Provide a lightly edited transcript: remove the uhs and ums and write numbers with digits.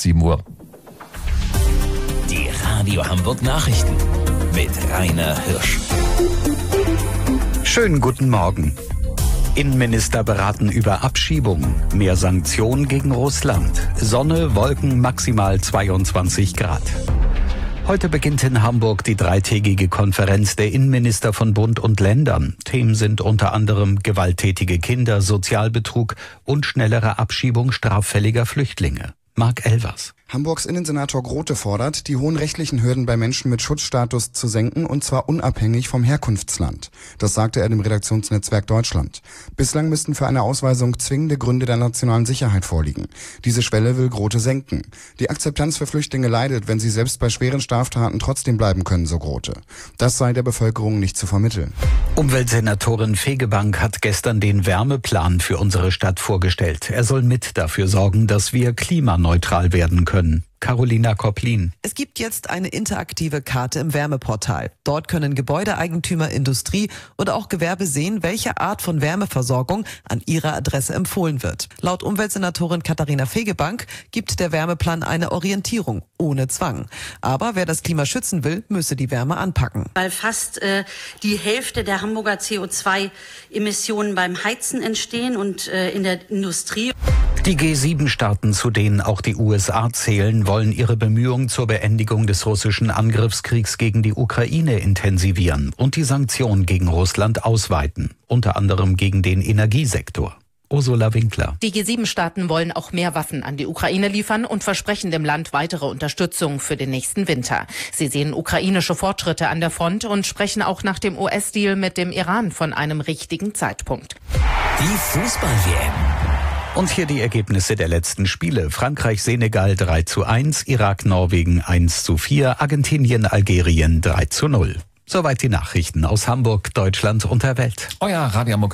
bis 7 Uhr. Die Radio Hamburg Nachrichten mit Rainer Hirsch. Schönen guten Morgen. Innenminister beraten über Abschiebung, mehr Sanktionen gegen Russland, Sonne, Wolken, maximal 22 Grad. Heute beginnt in Hamburg die dreitägige Konferenz der Innenminister von Bund und Ländern. Themen sind unter anderem gewalttätige Kinder, Sozialbetrug und schnellere Abschiebung straffälliger Flüchtlinge. Marc Elvers. Hamburgs Innensenator Grote fordert, die hohen rechtlichen Hürden bei Menschen mit Schutzstatus zu senken, und zwar unabhängig vom Herkunftsland. Das sagte er dem Redaktionsnetzwerk Deutschland. Bislang müssten für eine Ausweisung zwingende Gründe der nationalen Sicherheit vorliegen. Diese Schwelle will Grote senken. Die Akzeptanz für Flüchtlinge leidet, wenn sie selbst bei schweren Straftaten trotzdem bleiben können, so Grote. Das sei der Bevölkerung nicht zu vermitteln. Umweltsenatorin Fegebank hat gestern den Wärmeplan für unsere Stadt vorgestellt. Er soll mit dafür sorgen, dass wir klimaneutral werden können. Carolina Kopplin. Es gibt jetzt eine interaktive Karte im Wärmeportal. Dort können Gebäudeeigentümer, Industrie und auch Gewerbe sehen, welche Art von Wärmeversorgung an ihrer Adresse empfohlen wird. Laut Umweltsenatorin Katharina Fegebank gibt der Wärmeplan eine Orientierung ohne Zwang. Aber wer das Klima schützen will, müsse die Wärme anpacken. Weil fast die Hälfte der Hamburger CO2-Emissionen beim Heizen entstehen und in der Industrie. Die G7-Staaten, zu denen auch die USA zählen, wollen ihre Bemühungen zur Beendigung des russischen Angriffskriegs gegen die Ukraine intensivieren und die Sanktionen gegen Russland ausweiten, unter anderem gegen den Energiesektor. Ursula Winkler. Die G7-Staaten wollen auch mehr Waffen an die Ukraine liefern und versprechen dem Land weitere Unterstützung für den nächsten Winter. Sie sehen ukrainische Fortschritte an der Front und sprechen auch nach dem US-Deal mit dem Iran von einem richtigen Zeitpunkt. Die Fußball-WM. Und hier die Ergebnisse der letzten Spiele. Frankreich-Senegal 3:1, Irak-Norwegen 1:4, Argentinien-Algerien 3:0. Soweit die Nachrichten aus Hamburg, Deutschland und der Welt. Euer Radio Hamburg